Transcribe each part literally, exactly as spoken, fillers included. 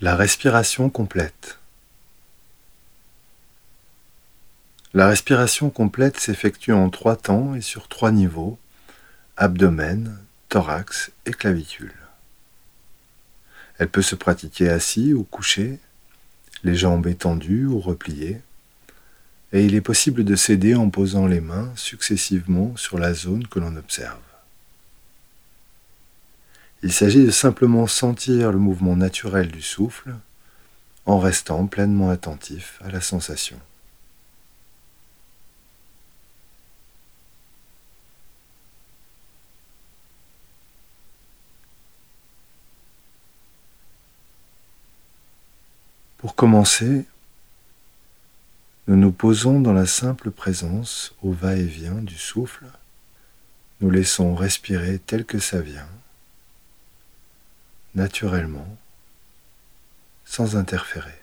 La respiration complète. La respiration complète s'effectue en trois temps et sur trois niveaux, abdomen, thorax et clavicule. Elle peut se pratiquer assis ou couché, les jambes étendues ou repliées, et il est possible de s'aider en posant les mains successivement sur la zone que l'on observe. Il s'agit de simplement sentir le mouvement naturel du souffle en restant pleinement attentif à la sensation. Pour commencer, nous nous posons dans la simple présence au va-et-vient du souffle. Nous laissons respirer tel que ça vient, naturellement, sans interférer.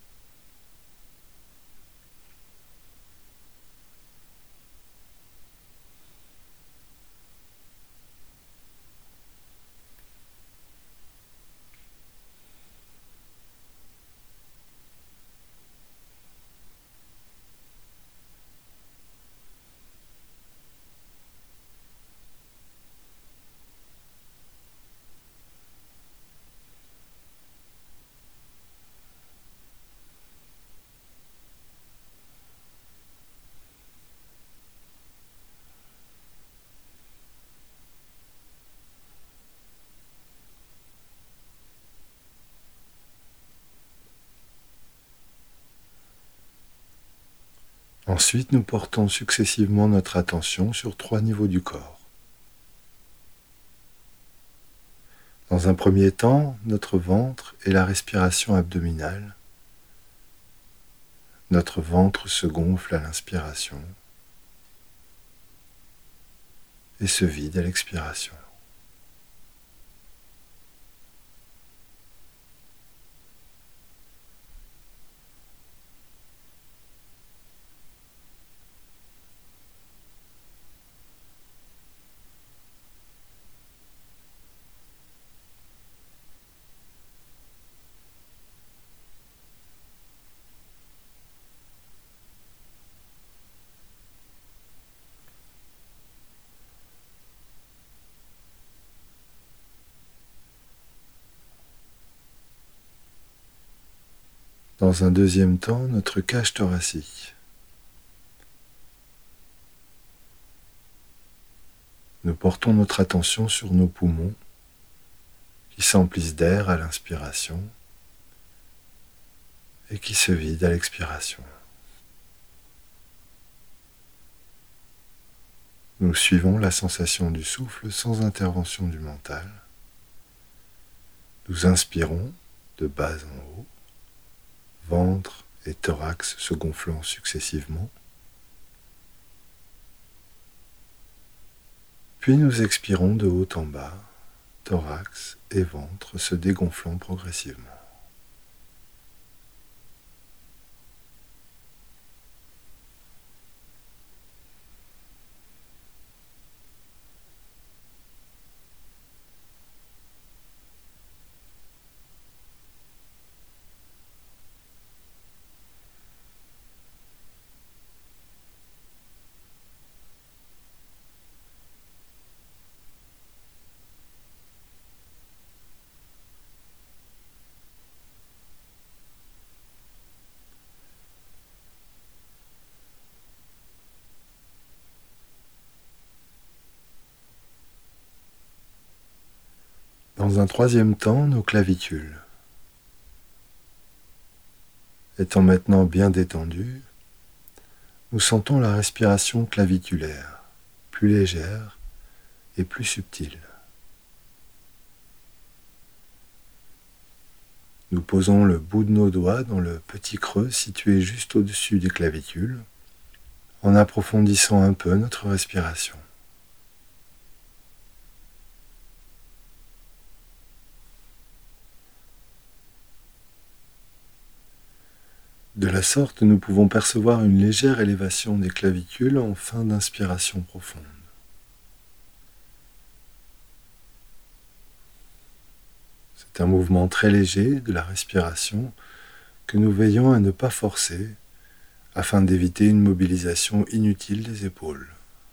Ensuite, nous portons successivement notre attention sur trois niveaux du corps. Dans un premier temps, notre ventre et la respiration abdominale. Notre ventre se gonfle à l'inspiration et se vide à l'expiration. Dans un deuxième temps, notre cage thoracique. Nous portons notre attention sur nos poumons qui s'emplissent d'air à l'inspiration et qui se vident à l'expiration. Nous suivons la sensation du souffle sans intervention du mental. Nous inspirons de bas en haut, ventre et thorax se gonflant successivement. Puis nous expirons de haut en bas, thorax et ventre se dégonflant progressivement. Dans un troisième temps, nos clavicules. Étant maintenant bien détendues, nous sentons la respiration claviculaire, plus légère et plus subtile. Nous posons le bout de nos doigts dans le petit creux situé juste au-dessus des clavicules, en approfondissant un peu notre respiration. De la sorte, nous pouvons percevoir une légère élévation des clavicules en fin d'inspiration profonde. C'est un mouvement très léger de la respiration que nous veillons à ne pas forcer afin d'éviter une mobilisation inutile des épaules.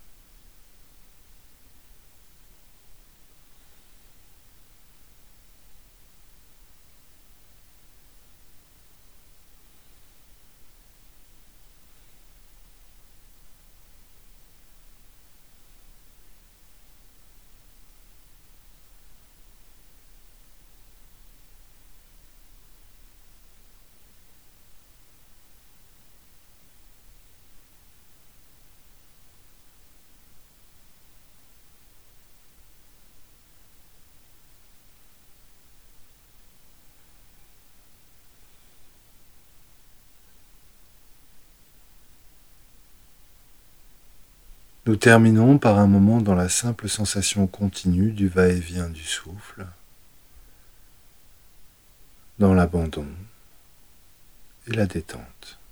Nous terminons par un moment dans la simple sensation continue du va-et-vient du souffle, dans l'abandon et la détente.